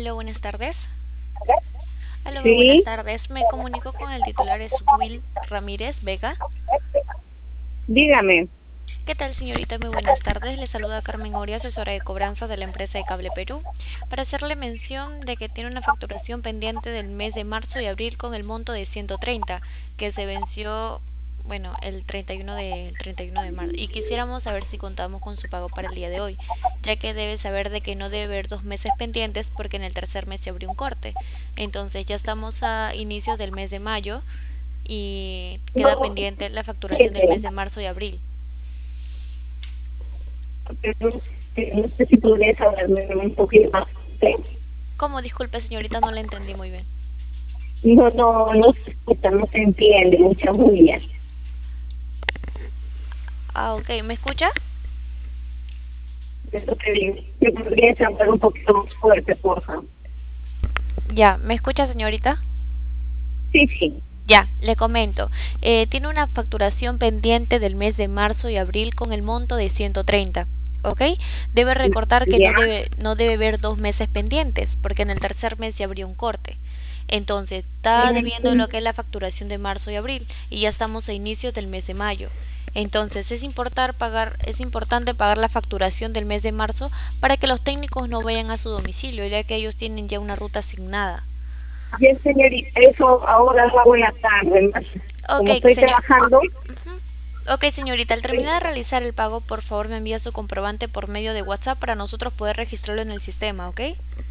Aló, buenas tardes. Aló, muy buenas Sí, tardes. Me comunico con el titular, es Will Ramírez Vega. dígame. ¿Qué tal, señorita? Muy buenas tardes. Le saluda Carmen Oria, asesora de cobranza de la empresa de Cable Perú, para hacerle mención de que tiene una facturación pendiente del mes de marzo y abril con el monto de 130, que se venció, bueno, el 31 de marzo. Y quisiéramos saber si contamos con su pago para el día de hoy, ya que debe saber de que no debe haber 2 meses pendientes porque en el tercer mes se abrió un corte. Entonces ya estamos a inicios del mes de mayo y queda No, pendiente la facturación del mes siete, de marzo y abril. pero no sé si podrías hablarme un poquito más. ¿Cómo? Disculpe, señorita, no le entendí muy bien. No se escucha, no se entiende, mucha bulla. Ah, ok. ¿Me escucha? Eso te digo. ¿Me podrías hablar un poquito más fuerte, por favor? Ya, ¿me escucha, señorita? Sí, sí. Ya, le comento. Tiene una facturación pendiente del mes de marzo y abril con el monto de 130. ¿Ok? Debe recordar que Ya, no debe haber 2 meses pendientes, porque en el tercer mes ya abrió un corte. Entonces, está debiendo mm, lo que es la facturación de marzo y abril, y ya estamos a inicios del mes de mayo. Entonces, es importante pagar la facturación del mes de marzo para que los técnicos no vayan a su domicilio, ya que ellos tienen ya una ruta asignada. bien, señorita, eso ahora lo hago en la tarde. Ok, Como estoy señor. trabajando, Ok, señorita, al terminar de eh, realizar el pago, por favor me envía su comprobante por medio de WhatsApp para nosotros poder registrarlo en el sistema, ¿ok?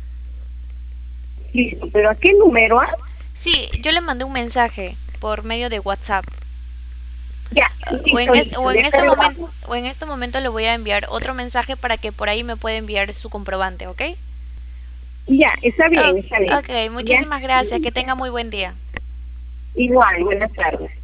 listo, pero ¿a qué número? Ah? Sí, yo le mandé un mensaje por medio de WhatsApp. Ya, O listo, en, es- listo, déjame bajo. o en este momento le voy a enviar otro mensaje para que por ahí me pueda enviar su comprobante, ¿ok? Ya, está bien, está bien. Ok, Ya, muchísimas gracias. Que tenga muy buen día. igual, buenas tardes.